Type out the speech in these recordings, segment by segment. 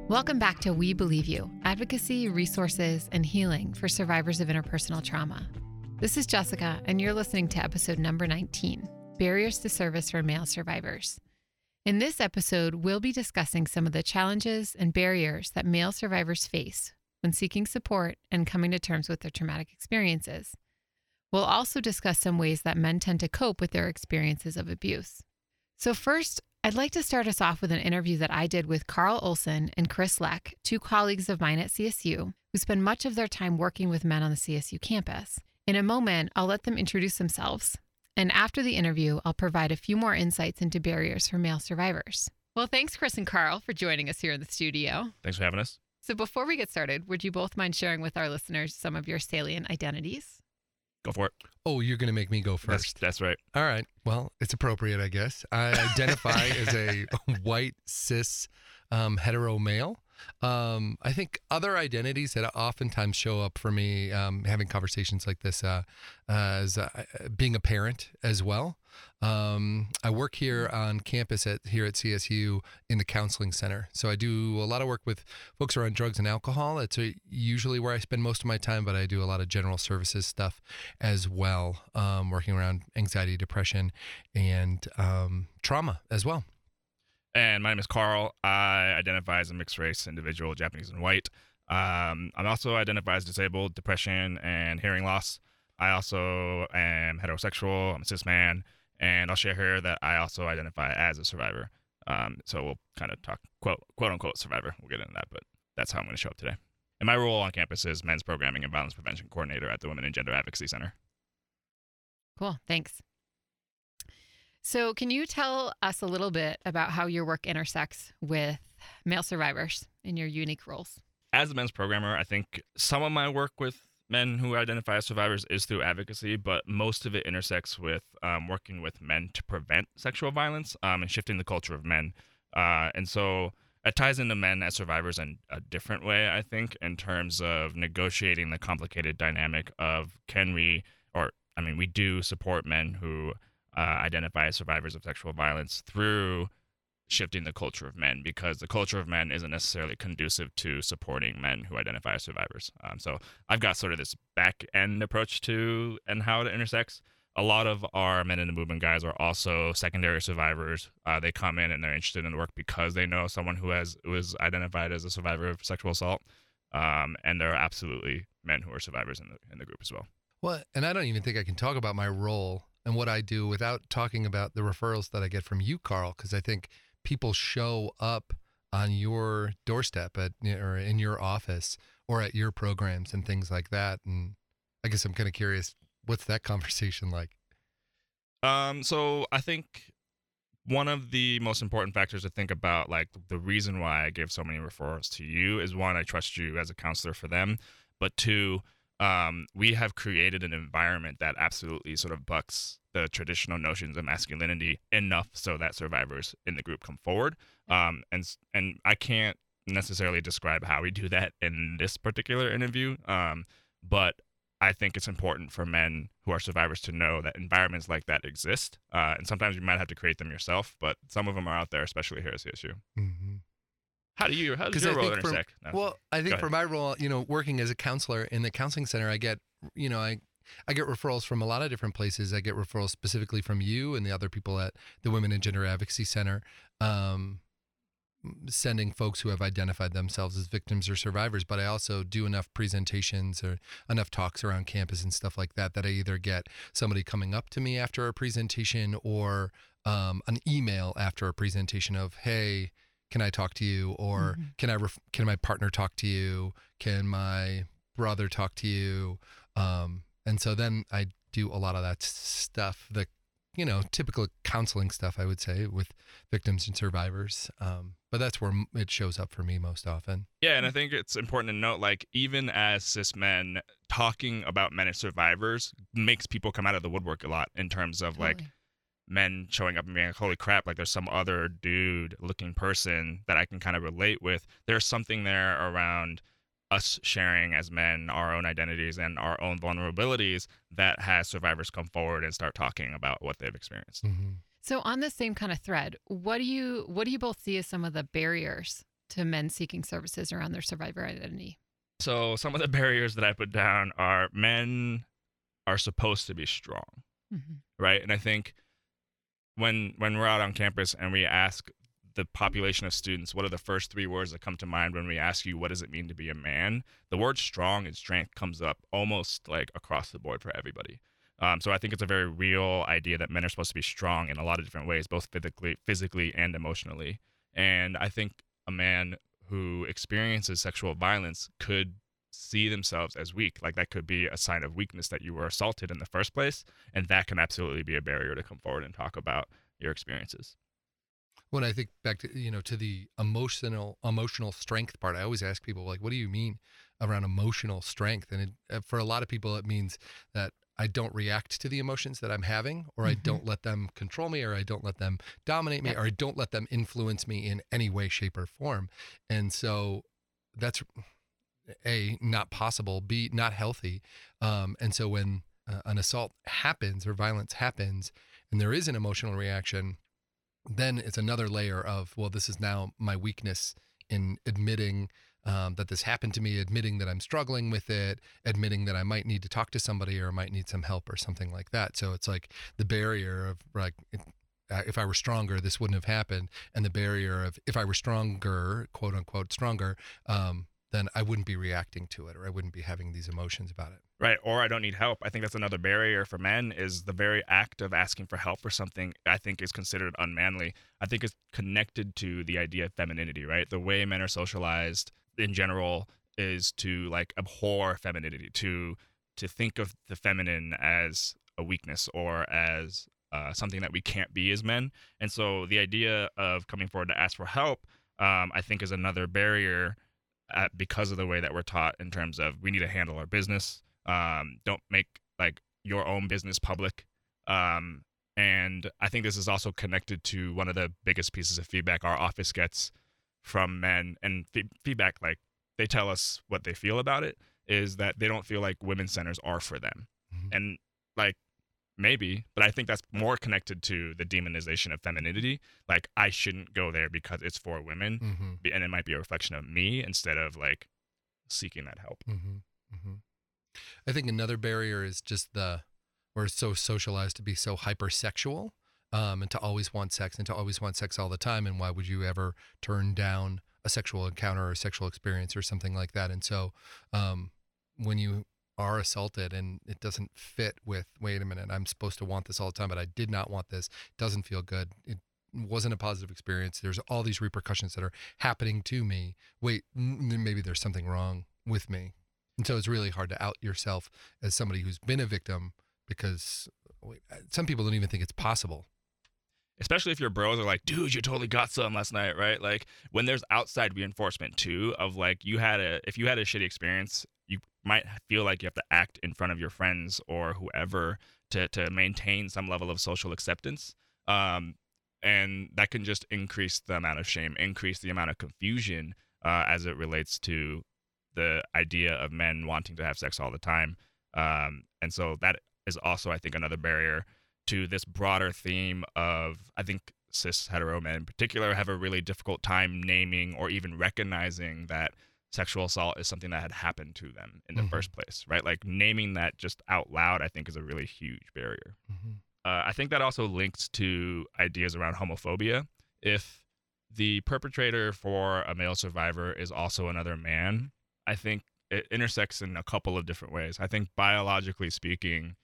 Welcome back to We Believe You, advocacy, resources, and healing for survivors of interpersonal trauma. This is Jessica, and you're listening to episode number 19, Barriers to Service for Male Survivors. In this episode, we'll be discussing some of the challenges and barriers that male survivors face when seeking support and coming to terms with their traumatic experiences. We'll also discuss some ways that men tend to cope with their experiences of abuse. So first, I'd like to start us off with an interview that I did with Carl Olson and Chris Leck, two colleagues of mine at CSU, who spend much of their time working with men on the CSU campus. In a moment, I'll let them introduce themselves. And after the interview, I'll provide a few more insights into barriers for male survivors. Well, thanks, Chris and Carl, for joining us here in the studio. Thanks for having us. So before we get started, would you both mind sharing with our listeners some of your salient identities? Go for it. Oh, you're going to make me go first. That's right. All right. Well, it's appropriate, I guess. I identify as a white, cis, hetero male. I think other identities that oftentimes show up for me having conversations like this as being a parent as well. I work here on campus here at CSU in the counseling center. So I do a lot of work with folks around drugs and alcohol. That's usually where I spend most of my time, but I do a lot of general services stuff as well, working around anxiety, depression, and trauma as well. And my name is Carl. I identify as a mixed race individual, Japanese and white. I'm also identify as disabled, depression, and hearing loss. I also am heterosexual. I'm a cis man. And I'll share here that I also identify as a survivor. So we'll kind of talk quote unquote survivor. We'll get into that, but that's how I'm going to show up today. And my role on campus is men's programming and violence prevention coordinator at the Women and Gender Advocacy Center. Cool. Thanks. So can you tell us a little bit about how your work intersects with male survivors in your unique roles? As a men's programmer, I think some of my work with men who identify as survivors is through advocacy, but most of it intersects with working with men to prevent sexual violence and shifting the culture of men. And so it ties into men as survivors in a different way, I think, in terms of negotiating the complicated dynamic of we do support men who identify as survivors of sexual violence through shifting the culture of men, because the culture of men isn't necessarily conducive to supporting men who identify as survivors. So I've got sort of this back end approach to and how it intersects. A lot of our Men in the Movement guys are also secondary survivors. They come in and they're interested in the work because they know someone who was identified as a survivor of sexual assault. And there are absolutely men who are survivors in the group as well. Well, and I don't even think I can talk about my role and what I do without talking about the referrals that I get from you, Carl, because I think people show up on your doorstep or in your office or at your programs and things like that. And I guess I'm kind of curious, what's that conversation like? So I think one of the most important factors to think about, like the reason why I give so many referrals to you is, one, I trust you as a counselor for them, but two, we have created an environment that absolutely sort of bucks the traditional notions of masculinity enough so that survivors in the group come forward. And I can't necessarily describe how we do that in this particular interview, but I think it's important for men who are survivors to know that environments like that exist. And sometimes you might have to create them yourself, but some of them are out there, especially here at CSU. Mm-hmm. How does your role intersect? I think for my role, working as a counselor in the counseling center, I get referrals from a lot of different places. I get referrals specifically from you and the other people at the Women and Gender Advocacy Center, sending folks who have identified themselves as victims or survivors. But I also do enough presentations or enough talks around campus and stuff like that I either get somebody coming up to me after a presentation or an email after a presentation of, hey, can I talk to you? Or can my partner talk to you? Can my brother talk to you? And so then I do a lot of that stuff, the typical counseling stuff, I would say, with victims and survivors. But that's where it shows up for me most often. Yeah, and I think it's important to note, like, even as cis men, talking about men as survivors makes people come out of the woodwork a lot in terms of, like, men showing up and being like, holy crap, like, there's some other dude-looking person that I can kind of relate with. There's something there around us sharing as men our own identities and our own vulnerabilities that has survivors come forward and start talking about what they've experienced. Mm-hmm. So on the same kind of thread, what do you both see as some of the barriers to men seeking services around their survivor identity? So some of the barriers that I put down are men are supposed to be strong, right? And I think when we're out on campus and we ask the population of students, what are the first 3 words that come to mind when we ask you, what does it mean to be a man? The word strong and strength comes up almost like across the board for everybody. So I think it's a very real idea that men are supposed to be strong in a lot of different ways, both physically and emotionally. And I think a man who experiences sexual violence could see themselves as weak. Like that could be a sign of weakness that you were assaulted in the first place. And that can absolutely be a barrier to come forward and talk about your experiences. When I think back to, to the emotional strength part, I always ask people, like, what do you mean around emotional strength? And for a lot of people, it means that I don't react to the emotions that I'm having, or I don't let them control me, or I don't let them dominate me, or I don't let them influence me in any way, shape, or form. And so that's A, not possible, B, not healthy. And so when an assault happens or violence happens and there is an emotional reaction, then it's another layer of, well, this is now my weakness in admitting that this happened to me, admitting that I'm struggling with it, admitting that I might need to talk to somebody or might need some help or something like that. So it's like the barrier of like, if I were stronger, this wouldn't have happened. And the barrier of if I were stronger, quote unquote, stronger, then I wouldn't be reacting to it or I wouldn't be having these emotions about it. Right. Or I don't need help. I think that's another barrier for men is the very act of asking for help for something I think is considered unmanly. I think it's connected to the idea of femininity, right? The way men are socialized in general is to like abhor femininity, to think of the feminine as a weakness or as something that we can't be as men. And so the idea of coming forward to ask for help, I think is another barrier because of the way that we're taught in terms of we need to handle our business. Don't make like your own business public. And I think this is also connected to one of the biggest pieces of feedback our office gets from men, and feedback like they tell us what they feel about it is that they don't feel like women's centers are for them. And like maybe, but I think that's more connected to the demonization of femininity. Like I shouldn't go there because it's for women, and it might be a reflection of me instead of like seeking that help. I think another barrier is just we're so socialized to be so hypersexual, and to always want sex all the time. And why would you ever turn down a sexual encounter or a sexual experience or something like that? And so when you are assaulted and it doesn't fit with, wait a minute, I'm supposed to want this all the time, but I did not want this. It doesn't feel good. It wasn't a positive experience. There's all these repercussions that are happening to me. Wait, maybe there's something wrong with me. And so it's really hard to out yourself as somebody who's been a victim because some people don't even think it's possible. Especially if your bros are like, dude, you totally got some last night, right? Like when there's outside reinforcement too of like if you had a shitty experience, you might feel like you have to act in front of your friends or whoever to maintain some level of social acceptance. And that can just increase the amount of shame, increase the amount of confusion as it relates to the idea of men wanting to have sex all the time. And so that is also, I think, another barrier to this broader theme of, I think cis hetero men in particular have a really difficult time naming or even recognizing that sexual assault is something that had happened to them in the first place, right? Like naming that just out loud, I think is a really huge barrier. I think that also links to ideas around homophobia. If the perpetrator for a male survivor is also another man, I think it intersects in a couple of different ways. I think biologically speaking,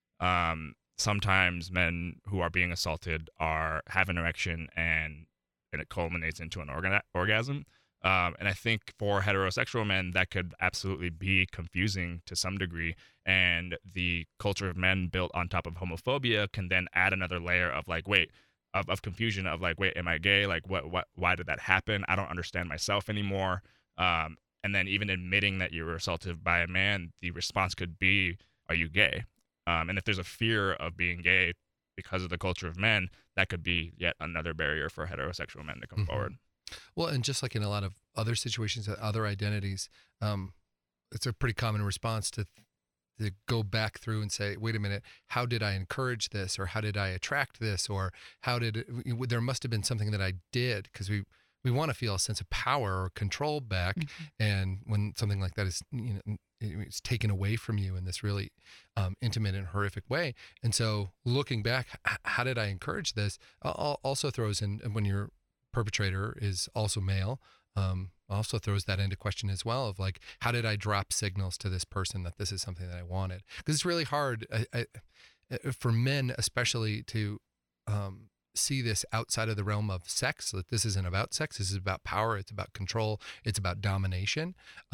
sometimes men who are being assaulted have an erection and it culminates into an orgasm. And I think for heterosexual men, that could absolutely be confusing to some degree. And the culture of men built on top of homophobia can then add another layer of like, wait, of confusion of like, wait, am I gay? Like, why did that happen? I don't understand myself anymore. And then even admitting that you were assaulted by a man, the response could be, are you gay? And if there's a fear of being gay because of the culture of men, that could be yet another barrier for heterosexual men to come forward. Well, and just like in a lot of other situations, other identities, it's a pretty common response to go back through and say, wait a minute, how did I encourage this? Or how did I attract this? Or there must have been something that I did, because we we want to feel a sense of power or control back. And when something like that is, it's taken away from you in this really intimate and horrific way. And so looking back, how did I encourage this? Also throws in, when your perpetrator is also male, also throws that into question as well, of like, how did I drop signals to this person that this is something that I wanted? Because it's really hard for men, especially, to see this outside of the realm of sex. That this isn't about sex. This is about power. It's about control. It's about domination.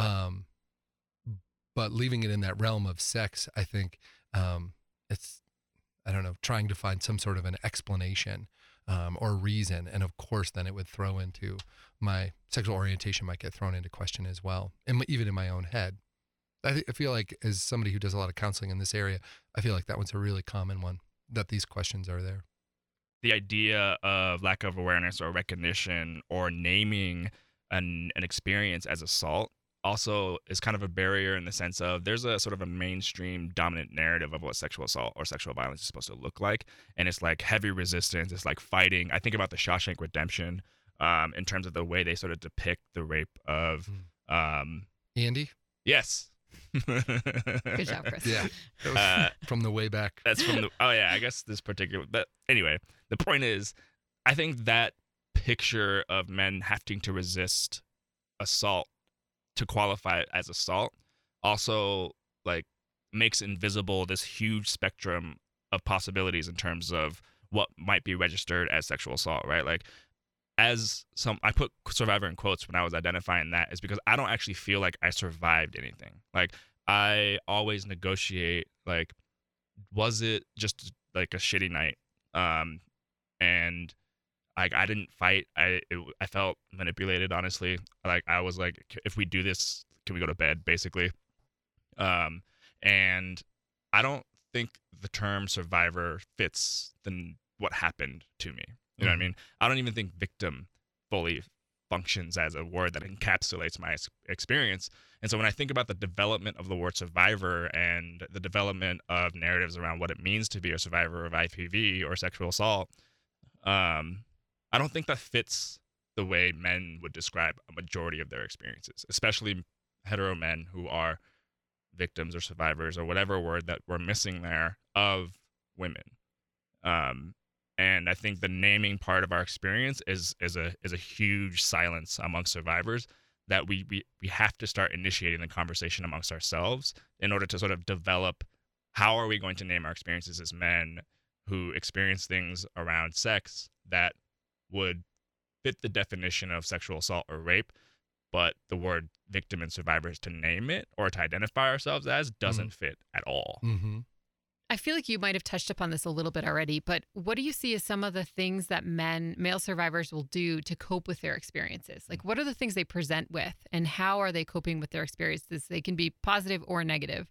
But leaving it in that realm of sex, I think it's, I don't know, trying to find some sort of an explanation or reason. And of course, then it would throw into my sexual orientation, might get thrown into question as well. And even in my own head. I feel like, as somebody who does a lot of counseling in this area, I feel like that one's a really common one, that these questions are there. The idea of lack of awareness or recognition or naming an experience as assault also is kind of a barrier, in the sense of there's a sort of a mainstream dominant narrative of what sexual assault or sexual violence is supposed to look like. And it's like heavy resistance. It's like fighting. I think about the Shawshank Redemption in terms of the way they sort of depict the rape of Andy? Yes. Good job, Chris. Yeah. That was from the way back. That's from the, oh yeah, I guess this particular, but anyway, the point is, I think that picture of men having to resist assault to qualify it as assault also like makes invisible this huge spectrum of possibilities in terms of what might be registered as sexual assault, right? Like, I put survivor in quotes when I was identifying that, is because I don't actually feel like I survived anything. Like, I always negotiate, like, was it just like a shitty night? And like, I didn't fight. I felt manipulated, honestly. Like, I was like, if we do this, can we go to bed, basically? And I don't think the term survivor fits what happened to me. You know what I mean? I don't even think victim fully functions as a word that encapsulates my experience. And so when I think about the development of the word survivor and the development of narratives around what it means to be a survivor of IPV or sexual assault, I don't think that fits the way men would describe a majority of their experiences, especially hetero men who are victims or survivors or whatever word that we're missing there of women. And I think the naming part of our experience is a huge silence amongst survivors that we have to start initiating the conversation amongst ourselves in order to sort of develop how are we going to name our experiences as men who experience things around sex that would fit the definition of sexual assault or rape, but the word victim and survivors to name it or to identify ourselves as doesn't fit at all. Mm-hmm. I feel like you might have touched upon this a little bit already, but what do you see as some of the things that male survivors will do to cope with their experiences? Like, what are the things they present with, and how are they coping with their experiences? They can be positive or negative.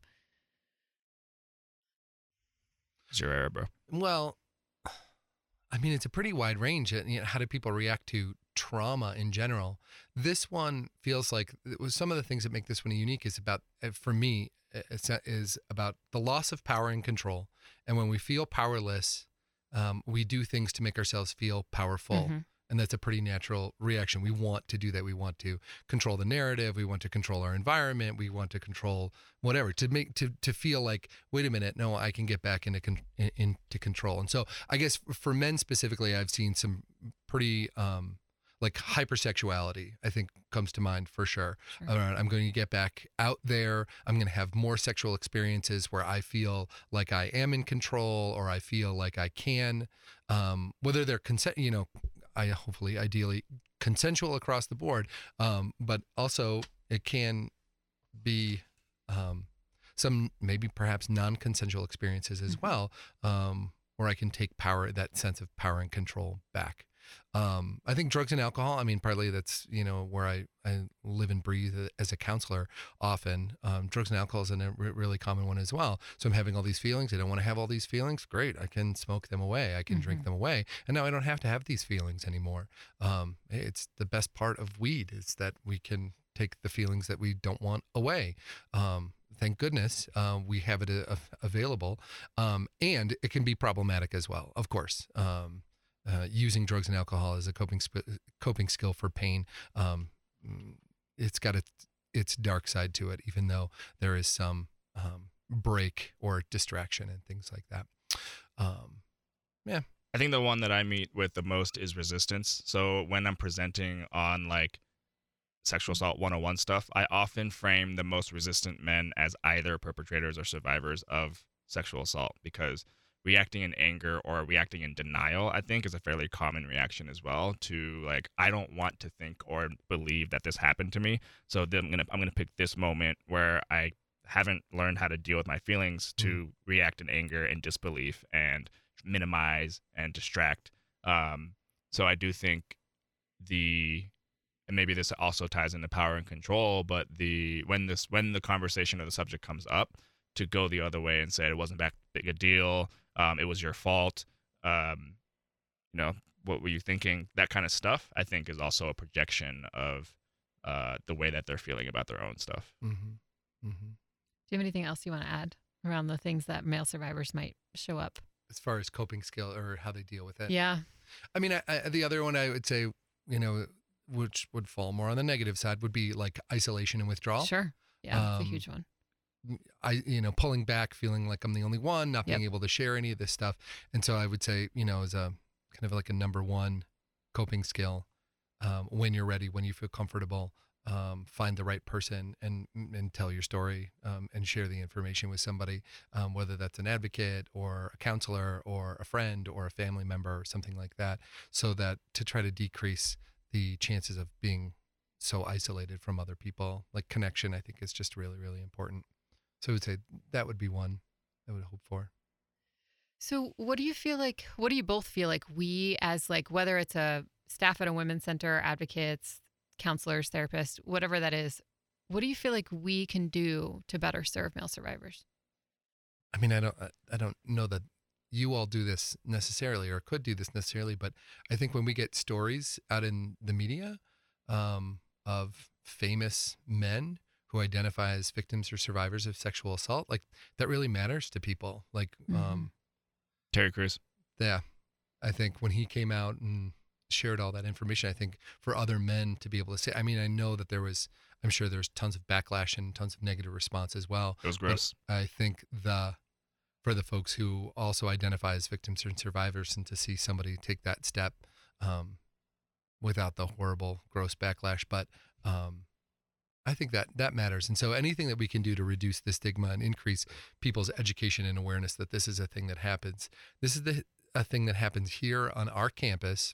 It's your era, bro. Well, I mean, it's a pretty wide range. How do people react to trauma in general? This one feels like some of the things that make this one unique is about, for me, is about the loss of power and control. And when we feel powerless, we do things to make ourselves feel powerful. Mm-hmm. And that's a pretty natural reaction. We want to do that. We want to control the narrative. We want to control our environment. We want to control whatever, to feel like, wait a minute, no, I can get back into control. And so I guess for men specifically, I've seen some pretty like hypersexuality, I think, comes to mind for sure. I'm going to get back out there. I'm going to have more sexual experiences where I feel like I am in control, or I feel like I can, whether they're ideally consensual across the board. But also it can be some maybe perhaps non-consensual experiences as well, where I can take that sense of power and control back. I think drugs and alcohol, I mean, partly that's, where I live and breathe as a counselor often. Drugs and alcohol is a really common one as well. So I'm having all these feelings. I don't want to have all these feelings. Great. I can smoke them away. I can drink them away. And now I don't have to have these feelings anymore. It's the best part of weed is that we can take the feelings that we don't want away. Thank goodness we have it available. And it can be problematic as well, of course. using drugs and alcohol as a coping skill for pain. It's got its dark side to it, even though there is some break or distraction and things like that. Yeah. I think the one that I meet with the most is resistance. So when I'm presenting on like sexual assault 101 stuff, I often frame the most resistant men as either perpetrators or survivors of sexual assault, because reacting in anger or reacting in denial, I think, is a fairly common reaction as well to like, I don't want to think or believe that this happened to me. So then I'm gonna pick this moment where I haven't learned how to deal with my feelings to react in anger and disbelief and minimize and distract. So I do think and maybe this also ties into power and control, but when the conversation or the subject comes up, to go the other way and say it wasn't that big a deal, it was your fault, what were you thinking? That kind of stuff, I think, is also a projection of the way that they're feeling about their own stuff. Mm-hmm. Mm-hmm. Do you have anything else you want to add around the things that male survivors might show up? As far as coping skill or how they deal with it? Yeah. I mean, the other one I would say, which would fall more on the negative side, would be like isolation and withdrawal. Sure. Yeah, it's a huge one. Pulling back, feeling like I'm the only one, not being able to share any of this stuff. And so I would say, as a kind of like a number one coping skill, when you're ready, when you feel comfortable, find the right person and tell your story, and share the information with somebody, whether that's an advocate or a counselor or a friend or a family member or something like that, so that to try to decrease the chances of being so isolated from other people. Like connection, I think, is just really, really important. So I would say that would be one I would hope for. So what do you both feel like we, as like, whether it's a staff at a women's center, advocates, counselors, therapists, whatever that is, what do you feel like we can do to better serve male survivors? I mean, I don't know that you all do this necessarily or could do this necessarily, but I think when we get stories out in the media of famous men who identify as victims or survivors of sexual assault, like that really matters to people. Like Terry Crews. Yeah. I think when he came out and shared all that information, I think for other men to be able to say, I mean, I know that I'm sure there's tons of backlash and tons of negative response as well. It was gross. But I think for the folks who also identify as victims and survivors, and to see somebody take that step without the horrible, gross backlash, but I think that matters. And so anything that we can do to reduce the stigma and increase people's education and awareness that this is a thing that happens. This is a thing that happens here on our campus,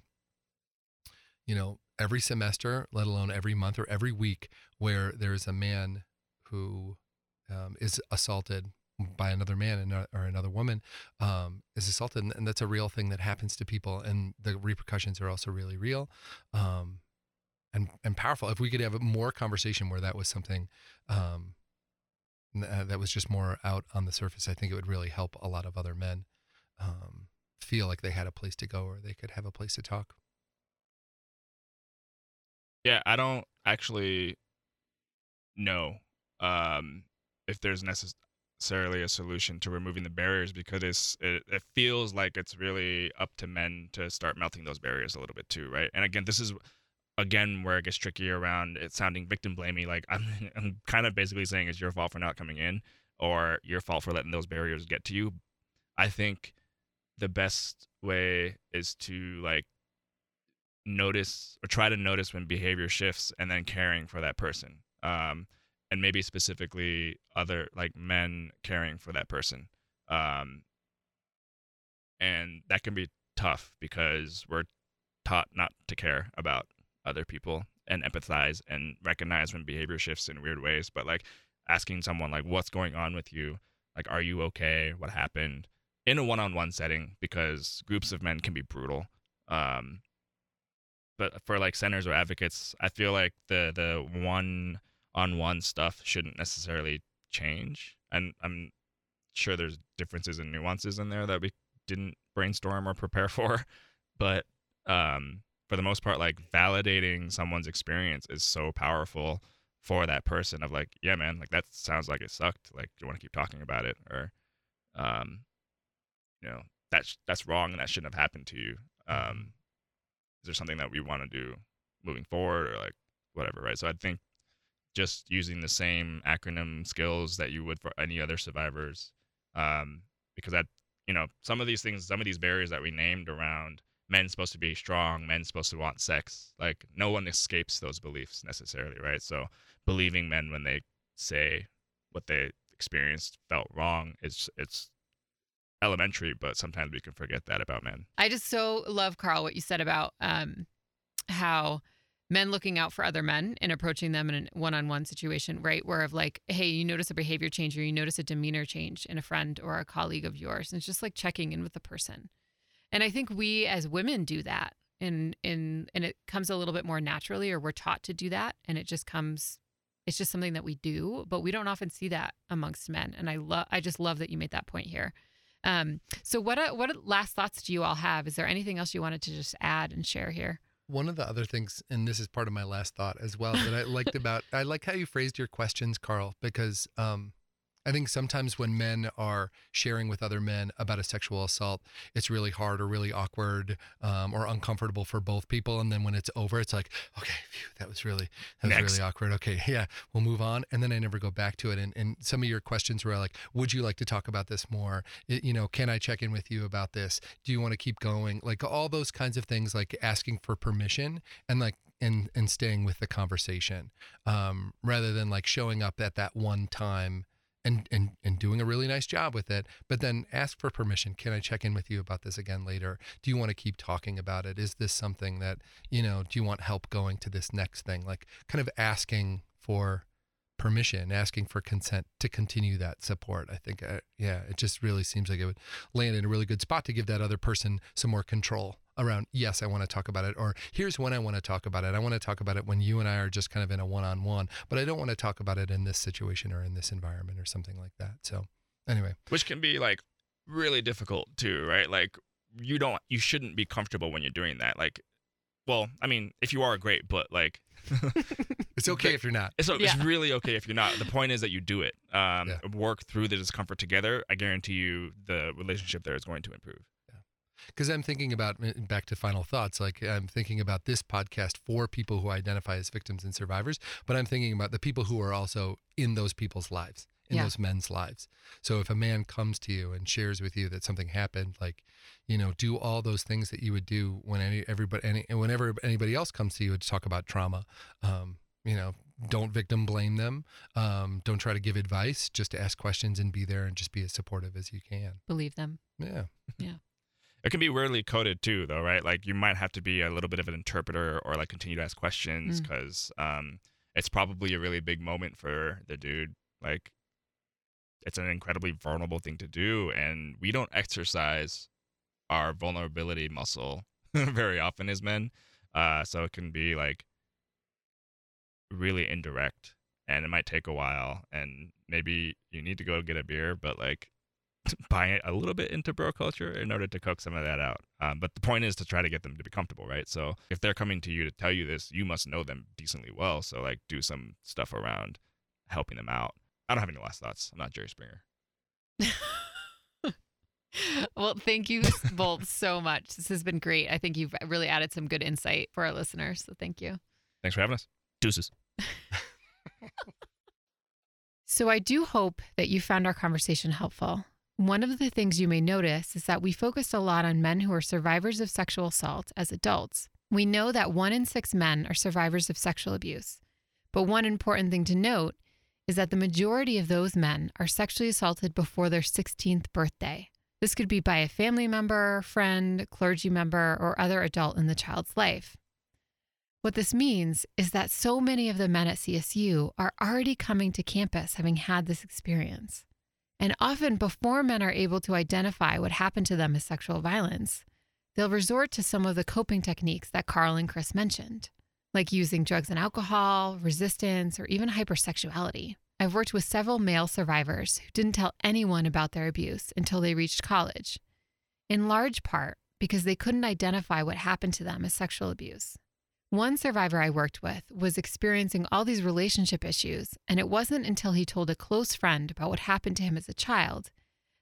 every semester, let alone every month or every week, where there is a man who is assaulted by another man or another woman is assaulted. And that's a real thing that happens to people. And the repercussions are also really real and powerful. If we could have more conversation where that was something that was just more out on the surface, I think it would really help a lot of other men feel like they had a place to go or they could have a place to talk. Yeah, I don't actually know if there's necessarily a solution to removing the barriers, because it feels like it's really up to men to start melting those barriers a little bit too, right? And again, this is where it gets tricky around it sounding victim blamey. Like I'm kind of basically saying it's your fault for not coming in or your fault for letting those barriers get to you. I think the best way is to like notice or try to notice when behavior shifts and then caring for that person. And maybe specifically other like men caring for that person. And that can be tough because we're taught not to care about other people and empathize and recognize when behavior shifts in weird ways. But like asking someone like, what's going on with you? Like, are you okay? What happened? In a one-on-one setting, because groups of men can be brutal. But for like centers or advocates, I feel like the one-on-one stuff shouldn't necessarily change. And I'm sure there's differences and nuances in there that we didn't brainstorm or prepare for. But for the most part, like validating someone's experience is so powerful for that person of like, yeah, man, like that sounds like it sucked. Like, do you want to keep talking about it? Or, that's wrong and that shouldn't have happened to you. Is there something that we want to do moving forward, or like whatever, right? So I think just using the same acronym skills that you would for any other survivors, because that, some of these things, some of these barriers that we named around men supposed to be strong, men supposed to want sex, like no one escapes those beliefs necessarily, right? So believing men when they say what they experienced felt wrong, it's elementary, but sometimes we can forget that about men. I just so love, Carl, what you said about how men looking out for other men and approaching them in a one-on-one situation, right? Where of like, hey, you notice a behavior change or you notice a demeanor change in a friend or a colleague of yours. And it's just like checking in with the person. And I think we as women do that and it comes a little bit more naturally, or we're taught to do that. And it's just something that we do, but we don't often see that amongst men. And I just love that you made that point here. So what last thoughts do you all have? Is there anything else you wanted to just add and share here? One of the other things, and this is part of my last thought as well, that I like how you phrased your questions, Carl, because I think sometimes when men are sharing with other men about a sexual assault, it's really hard or really awkward or uncomfortable for both people. And then when it's over, it's like, okay, phew, that was really awkward. Okay, yeah, we'll move on. And then I never go back to it. And some of your questions were like, would you like to talk about this more? Can I check in with you about this? Do you want to keep going? Like all those kinds of things, like asking for permission and like, and staying with the conversation rather than like showing up at that one time and doing a really nice job with it, but then ask for permission. Can I check in with you about this again later? Do you want to keep talking about it? Is this something that, do you want help going to this next thing? Like kind of asking for permission, asking for consent to continue that support. I think, it just really seems like it would land in a really good spot to give that other person some more control around, yes, I want to talk about it, or here's when I want to talk about it. I want to talk about it when you and I are just kind of in a one-on-one, but I don't want to talk about it in this situation or in this environment or something like that. So anyway. Which can be like really difficult too, right? Like you shouldn't be comfortable when you're doing that. Like, well, I mean, if you are, great, but like. It's okay if you're not. It's really okay if you're not. The point is that you do it. Work through the discomfort together. I guarantee you the relationship there is going to improve. Because I'm thinking about, back to final thoughts, like I'm thinking about this podcast for people who identify as victims and survivors, but I'm thinking about the people who are also in those people's lives, in those men's lives. So if a man comes to you and shares with you that something happened, like, do all those things that you would do whenever anybody else comes to you to talk about trauma. Don't victim blame them. Don't try to give advice, just to ask questions and be there and just be as supportive as you can. Believe them. Yeah. It can be weirdly coded too, though, right? Like you might have to be a little bit of an interpreter or like continue to ask questions because it's probably a really big moment for the dude. Like it's an incredibly vulnerable thing to do, and we don't exercise our vulnerability muscle very often as men. So it can be like really indirect, and it might take a while, and maybe you need to go get a beer, but like buy a little bit into bro culture in order to cook some of that out. But the point is to try to get them to be comfortable, right? So if they're coming to you to tell you this, you must know them decently well. So like do some stuff around helping them out. I don't have any last thoughts. I'm not Jerry Springer. Well, thank you both so much. This has been great. I think you've really added some good insight for our listeners. So thank you. Thanks for having us. Deuces. So I do hope that you found our conversation helpful. One of the things you may notice is that we focused a lot on men who are survivors of sexual assault as adults. We know that 1 in 6 men are survivors of sexual abuse. But one important thing to note is that the majority of those men are sexually assaulted before their 16th birthday. This could be by a family member, friend, clergy member, or other adult in the child's life. What this means is that so many of the men at CSU are already coming to campus having had this experience. And often before men are able to identify what happened to them as sexual violence, they'll resort to some of the coping techniques that Carl and Chris mentioned, like using drugs and alcohol, resistance, or even hypersexuality. I've worked with several male survivors who didn't tell anyone about their abuse until they reached college, in large part because they couldn't identify what happened to them as sexual abuse. One survivor I worked with was experiencing all these relationship issues, and it wasn't until he told a close friend about what happened to him as a child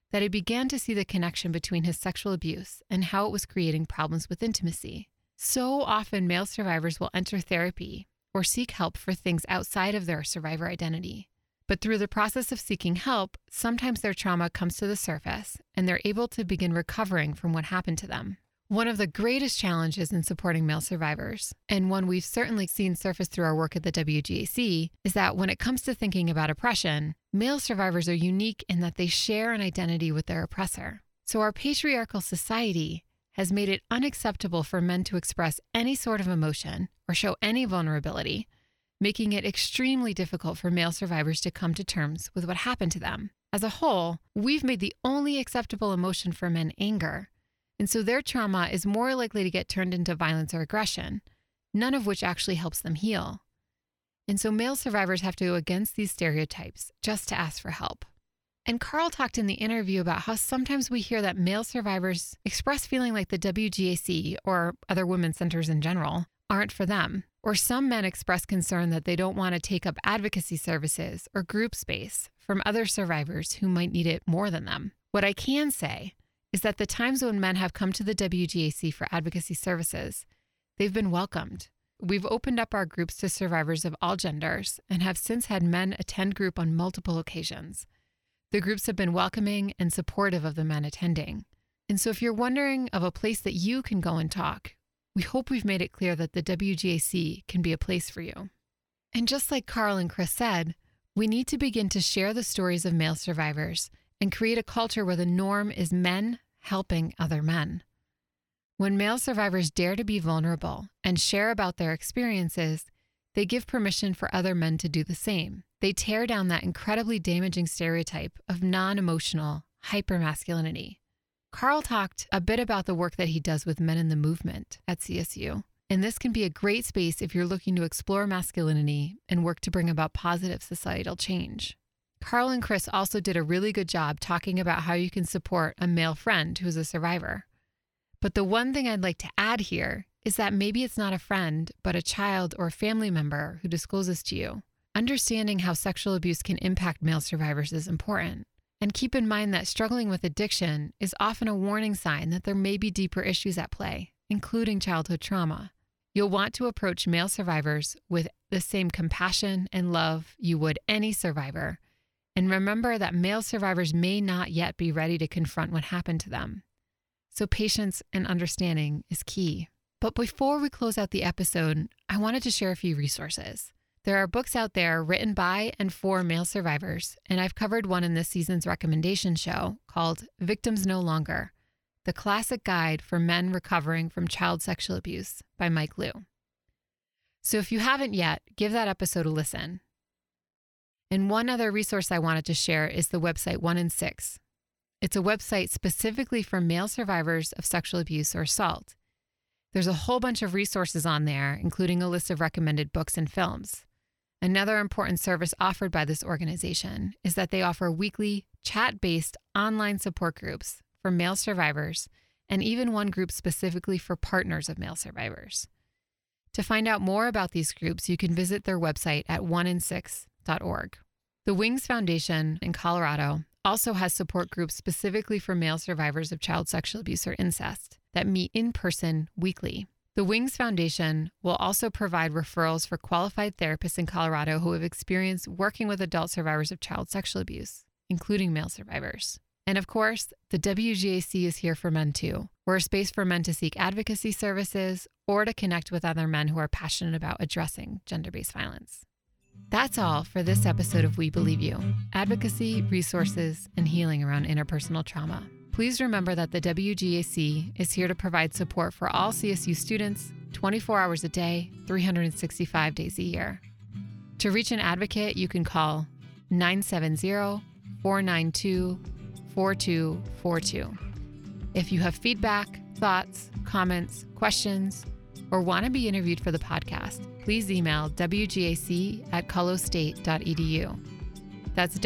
that he began to see the connection between his sexual abuse and how it was creating problems with intimacy. So often, male survivors will enter therapy or seek help for things outside of their survivor identity. But through the process of seeking help, sometimes their trauma comes to the surface and they're able to begin recovering from what happened to them. One of the greatest challenges in supporting male survivors, and one we've certainly seen surface through our work at the WGAC, is that when it comes to thinking about oppression, male survivors are unique in that they share an identity with their oppressor. So our patriarchal society has made it unacceptable for men to express any sort of emotion or show any vulnerability, making it extremely difficult for male survivors to come to terms with what happened to them. As a whole, we've made the only acceptable emotion for men anger, and so their trauma is more likely to get turned into violence or aggression, none of which actually helps them heal. And so male survivors have to go against these stereotypes just to ask for help. And Carl talked in the interview about how sometimes we hear that male survivors express feeling like the WGAC, or other women's centers in general, aren't for them. Or some men express concern that they don't want to take up advocacy services or group space from other survivors who might need it more than them. What I can say is that the times when men have come to the WGAC for advocacy services, they've been welcomed. We've opened up our groups to survivors of all genders and have since had men attend group on multiple occasions. The groups have been welcoming and supportive of the men attending. And so if you're wondering of a place that you can go and talk, we hope we've made it clear that the WGAC can be a place for you. And just like Carl and Chris said, we need to begin to share the stories of male survivors and create a culture where the norm is men helping other men. When male survivors dare to be vulnerable and share about their experiences, they give permission for other men to do the same. They tear down that incredibly damaging stereotype of non-emotional hypermasculinity. Carl talked a bit about the work that he does with men in the movement at CSU, and this can be a great space if you're looking to explore masculinity and work to bring about positive societal change. Carl and Chris also did a really good job talking about how you can support a male friend who is a survivor. But the one thing I'd like to add here is that maybe it's not a friend, but a child or a family member who discloses to you. Understanding how sexual abuse can impact male survivors is important. And keep in mind that struggling with addiction is often a warning sign that there may be deeper issues at play, including childhood trauma. You'll want to approach male survivors with the same compassion and love you would any survivor. And remember that male survivors may not yet be ready to confront what happened to them. So patience and understanding is key. But before we close out the episode, I wanted to share a few resources. There are books out there written by and for male survivors, and I've covered one in this season's recommendation show called Victims No Longer, the classic guide for men recovering from child sexual abuse by Mike Liu. So if you haven't yet, give that episode a listen. And one other resource I wanted to share is the website 1 in 6. It's a website specifically for male survivors of sexual abuse or assault. There's a whole bunch of resources on there, including a list of recommended books and films. Another important service offered by this organization is that they offer weekly chat-based online support groups for male survivors and even one group specifically for partners of male survivors. To find out more about these groups, you can visit their website at oneinsix.org. The Wings Foundation in Colorado also has support groups specifically for male survivors of child sexual abuse or incest that meet in person weekly. The Wings Foundation will also provide referrals for qualified therapists in Colorado who have experience working with adult survivors of child sexual abuse, including male survivors. And of course, the WGAC is here for men too. We're a space for men to seek advocacy services or to connect with other men who are passionate about addressing gender-based violence. That's all for this episode of We Believe You, advocacy, resources, and healing around interpersonal trauma. Please remember that the WGAC is here to provide support for all CSU students 24 hours a day, 365 days a year. To reach an advocate, you can call 970-492-4242. If you have feedback, thoughts, comments, questions, or want to be interviewed for the podcast, please email wgac@colostate.edu. That's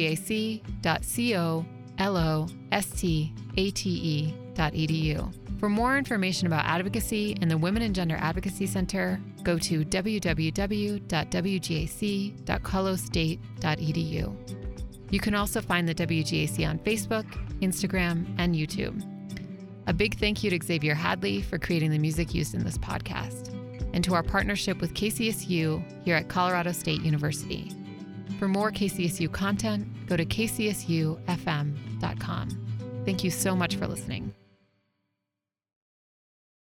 wgac.colostate.edu. For more information about advocacy and the Women and Gender Advocacy Center, go to www.wgac.colostate.edu. You can also find the WGAC on Facebook, Instagram, and YouTube. A big thank you to Xavier Hadley for creating the music used in this podcast, and to our partnership with KCSU here at Colorado State University. For more KCSU content, go to kcsufm.com. Thank you so much for listening.